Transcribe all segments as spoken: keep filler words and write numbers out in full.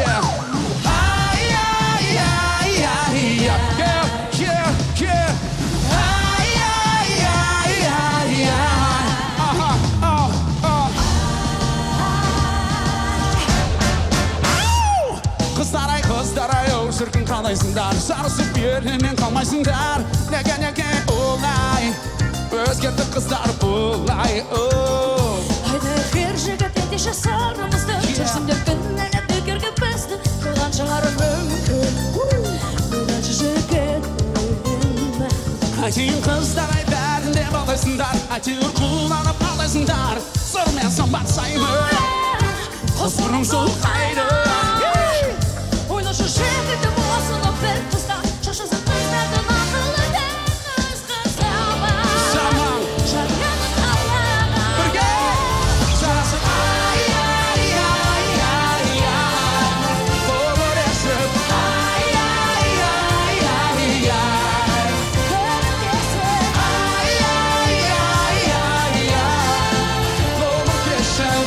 yeah. Ay, ay, ay, ay, yeah, yeah, yeah. Ay, ay, ay, ay, ay. Uh-huh, uh, uh. Kızlar ay, kızlar ay, oh, şirkin kalaysınlar. Sarısıp yerine kalmaysınlar. Nege nege olay. Өзгерді қыздар бұлай. Haydi her жігіт ендеше сарымызды жүрсіңдер күннен өткерге бізді қылған шығар мүмкін Мынаншы жігіт Әйтеуір қыздар ай бәрінде балайсыңдар Әйтеуір құланып алайсыңдар Сырмен сымбат саймы Қыз бұрым сұлқайды Ойлашы жігітім осыны бір қызда Шашасы қыздардың ақылы дәңіз қызама Жанғаны қалаға Бірге жарасы ай, ай, ай, ай, ай Қолыр есіп ай, ай, ай, ай, ай Көрінесіп Ай, ай, ай, ай, ай Қолыр кешіп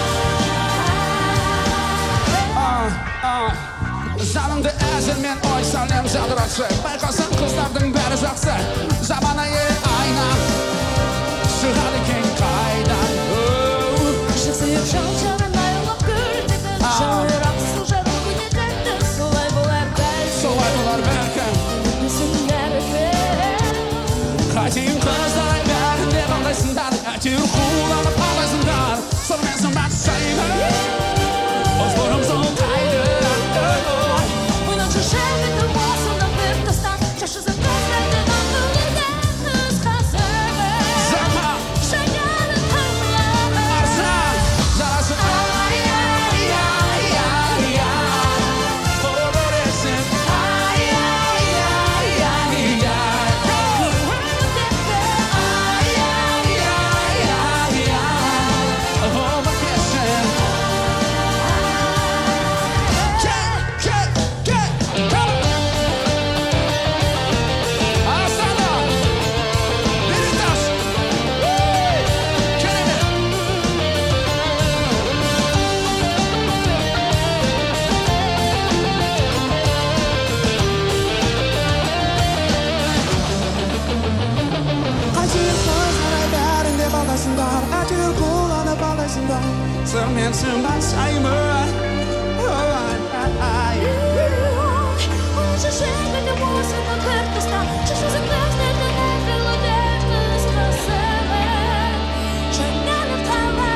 Жанымды әзірмен ой сәлем жадыратшы Байқасаң қыздардың бәрі жақсы Жаман әйел айна Шығады екен қайдан Жақсыйып жан-жағын айлап көрдігін Жауырап су жарым күнетәкті Солай болар бәлкім Солай болар бәлкім Өтмесін бәрібір Қайтейін қыздар ай бәрінде қалайсыңдар Әйтеуір қуланып алайсыңдар Сырмен сымбат саймы Қыз бұрым сұлқайды Ойланшы жігітім осыны бір тастан Шашысы қыздардың ақылы дәңіз қазығы Заман Жанғаны қалаға Арзан жарасы ай, ай, ай, ай, ай Қолыр есіп ай, ай, ай, ай, ай Көрінесіп Ай, ай, ай, ай, ай Қолыр кешіп Кет, кет, кет Арасана Беріташ Керемет Әйтеуір қыздар ай бәрінде балайсыңдар Әйтеуір қоланып алайсыңдар Сырмен сымбат саймы Ойлашы жігітім осыны бір тастан Шашысы қыздардың ақылы дәңіз қазығы Жанғаны қалаға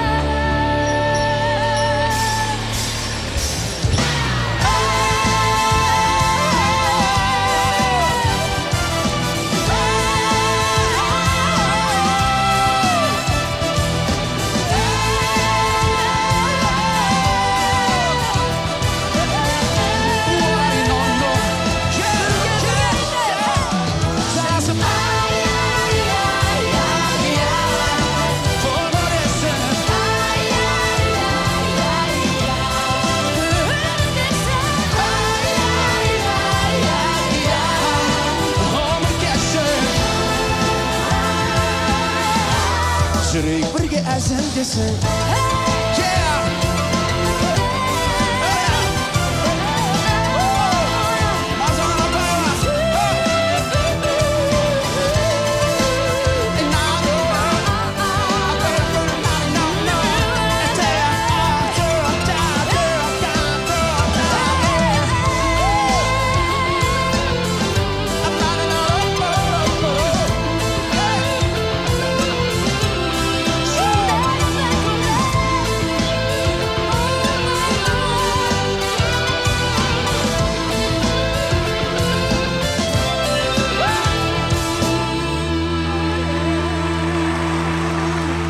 Жүрейік бірге әзілдесін